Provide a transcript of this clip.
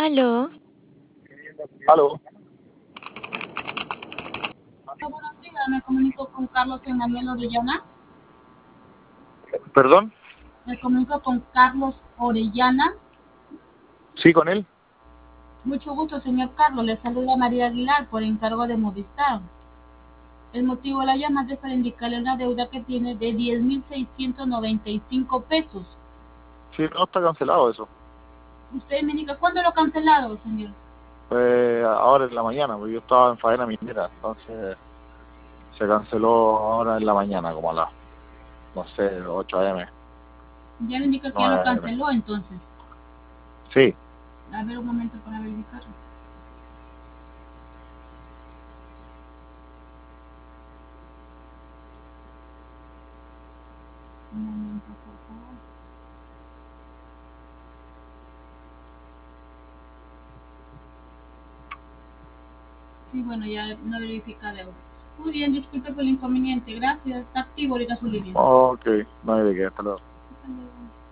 Aló. Aló, Buenos días, me comunico con Carlos Emanuel Orellana. perdón, Me comunico con Carlos Orellana. sí, con él. Mucho gusto, señor Carlos. Le saluda María Aguilar por encargo de Movistar. El motivo de la llamada es para indicarle una deuda que tiene de 10.695 pesos. Sí, no está cancelado eso. Usted me indica, ¿cuándo lo ha cancelado, señor? Ahora en la mañana, porque yo estaba en faena minera, entonces se canceló ahora en la mañana, como a las, no sé, 8 a.m., Ya le indica que ya lo 9 a.m. canceló, entonces. Sí, A ver un momento para verificarlo. Un momento, por favor. Sí, bueno, ya no verifica deuda. Muy bien, disculpe por el inconveniente. Gracias. Está activo ahorita su línea. ok, no hay de qué, hasta luego. Hasta luego.